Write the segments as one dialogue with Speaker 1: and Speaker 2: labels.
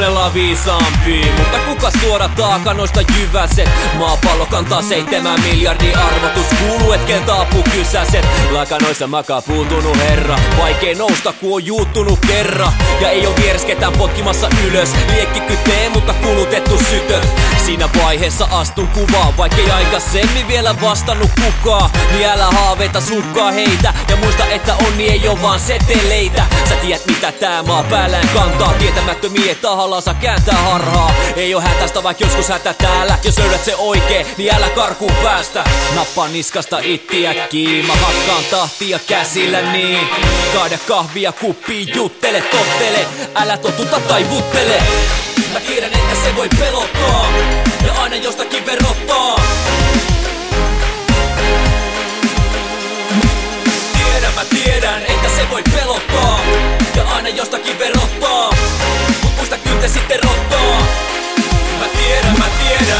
Speaker 1: kuunnellaan viisaampi. Mutta kuka suodataa noista jyväset? Maapallo kantaa 7 miljardin arvotus. Kuuluu et keltä apu kysäset. Lakanoissa makaa puutunut herra. Vaikei nousta ku on juuttunut kerran. Ja ei oo vieres ketään potkimassa ylös. Liekki kytee mutta kulutettu sytöt. Siinä vaiheessa astun kuvaan. Vaikkei aikaisemmin vielä vastannut kukaan. Niin älä haaveita sukkaa heitä. Ja muista että onni ei oo vaan seteleitä. Sä tiedät mitä tää maa päällään kantaa. Tietämättömiä tahallansa kääntää harhaa. Ei oo hätästä vaikka joskus hätä täällä. Jos löydät se oikee, niin älä karkuun päästä. Nappaa niskasta ittiä kiinni. Mä hakkaan tahtia käsillä niin. Kaada kahvia kuppiin, juttele, tottele. Älä totuta tai vuttele. Mä tiedän että se voi pelottaa. Ja aina jostakin verottaa. Mä tiedän että se voi pelottaa. Ja aina jostakin verottaa. Mut muista kyllä sitten rottaa. Mä tiedän.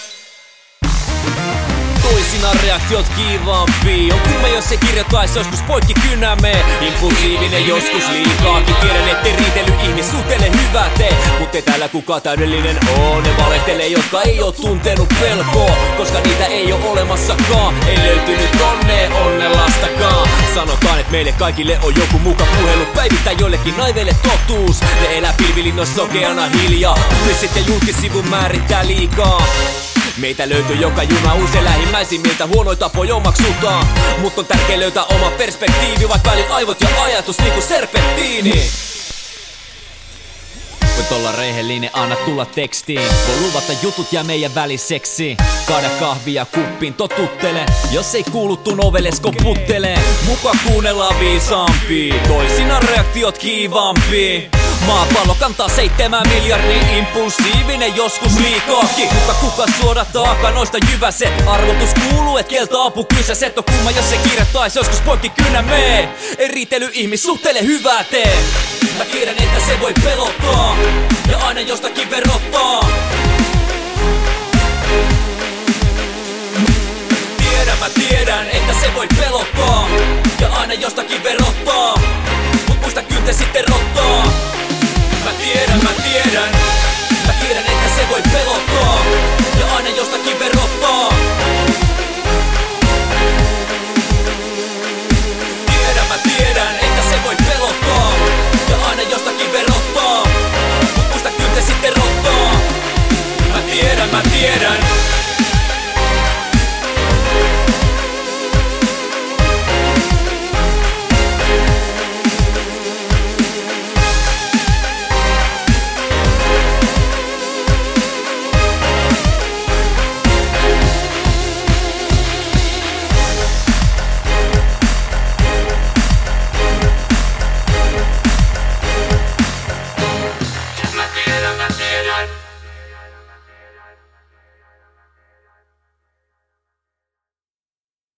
Speaker 1: Toisinaan reaktiot kiivaampi. On kumme jos se kirjoittais joskus poikki kynämee. Impulsiivinen joskus liikaakin. Tiedän ettei riitely ihmissuhteelle hyvää tee. Mut ei täällä kukaan täydellinen oo. Ne valehtelee jotka ei oo tuntenut pelkoa. Koska niitä ei oo olemassakaan. Ei löytynyt onnelastakaan. Sanotaan et meille kaikille on joku muka puhelu. Päivittää joillekin naiveille totuus. Ne elää pilvilinnoissa sokeana hiljaa. Kulissit ja julkisivun määrittää liikaa. Meitä löytyy joka juna usein lähimmäisimmiltä huonoja tapoja omaksutaan. Mut on tärkeä löytää oma perspektiivi. Vaikka välin aivot ja ajatus niinku serpenttiini. Voit olla rehellinen, anna tulla tekstiin. Voi luvata jutut ja meidän väliseksi. Kaada kahvia kuppiin, totuttele. Jos ei kuulu tun oveles, koputtelee. Muka kuunnellaan viisaampi. Toisinaan reaktiot kiivaampi. Maapallo kantaa 7 miljardin. Impulsiivinen joskus liikaakin. Mutta kuka suodattaa noista jyväset? Arvotus kuuluu et keltä apu kysäset. On kumma jos se kirjoittais joskus poikki kynämee. Ei riitely ihmissuhteelle hyvää tee. Mä tiedän että se voi pelottaa. Ja aina jostakin verottaa. Mä tiedän että se voi pelottaa. Ja aina jostakin verottaa. Mut muista kyllä sitten rottaa. Mä tiedän. Mä tiedän että se voi pelottaa. Ja aina jostakin verottaa. Mä tiedän että se voi pelottaa. Ja aina jostakin verottaa. Mut muista kyllä sitten rottaa. Mä tiedän.